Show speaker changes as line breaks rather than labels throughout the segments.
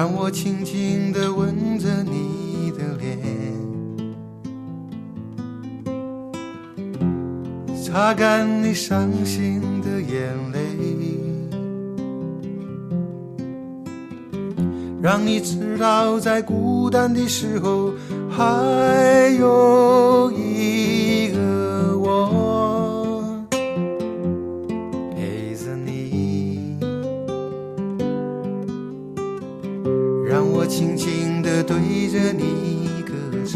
让我轻轻地吻着你的脸，擦干你伤心的眼泪，让你知道在孤单的时候还有一个我陪着你，让我轻轻地对着你歌唱，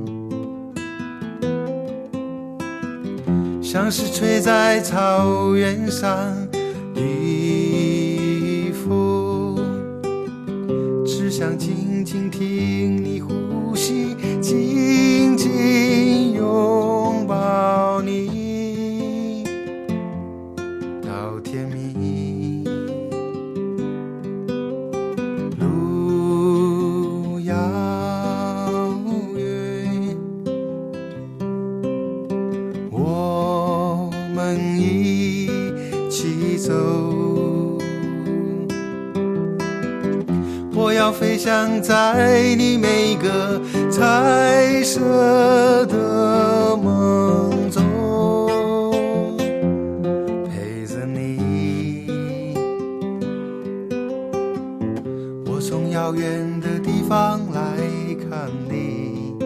像是吹在草原上的风，只想静静听你呼吸，紧紧拥抱你到天明。路遥远，我们一起走，我要飞翔在你每个彩色的梦中，陪着你。我从遥远的地方来看你，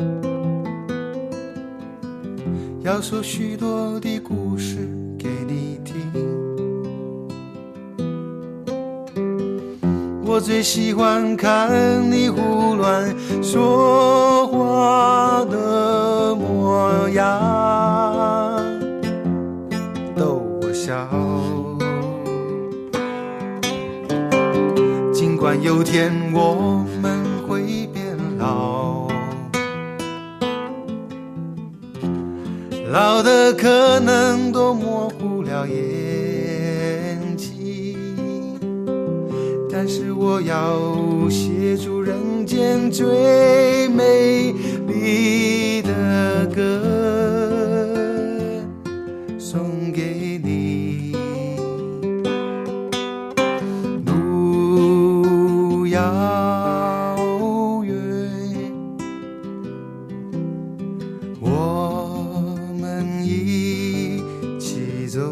要说许多的故事给你听。我最喜欢看你胡乱说话的模样，逗我笑。尽管有天我们会变老，老的可能都模糊了眼睛，但是我要写出人间最美丽的歌送给你。路遥远，我们一起走，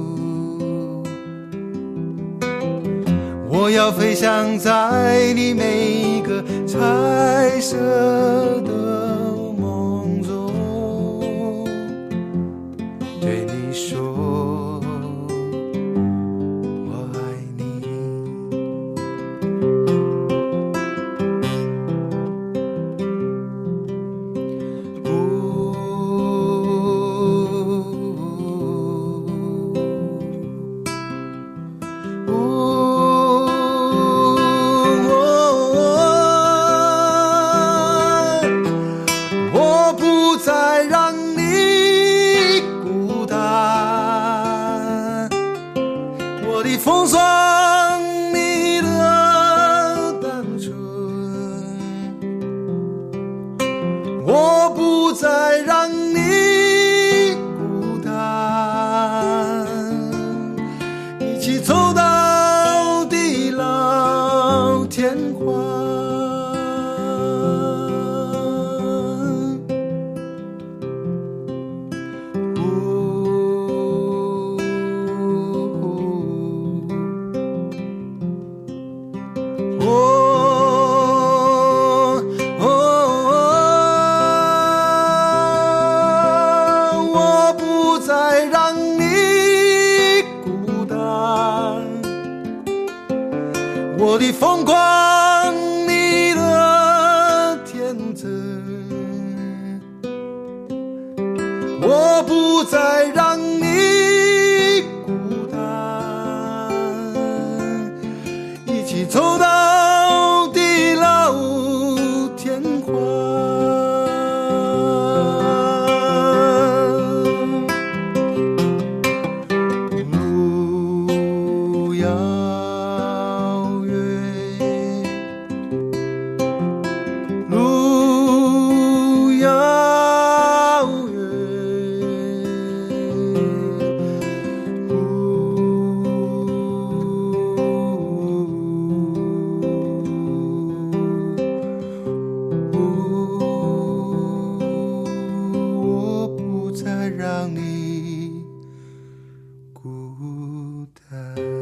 我要飞翔在你每个彩色的梦中，对你说我爱你。我不再让你孤单，我的风霜，你的单纯，我不再让你孤单，一起走到地老天荒。我不再让你孤单，我的疯狂，你的天真，我不再让你孤单，一起走到地老天荒。路遥远，路遥远， 孤单。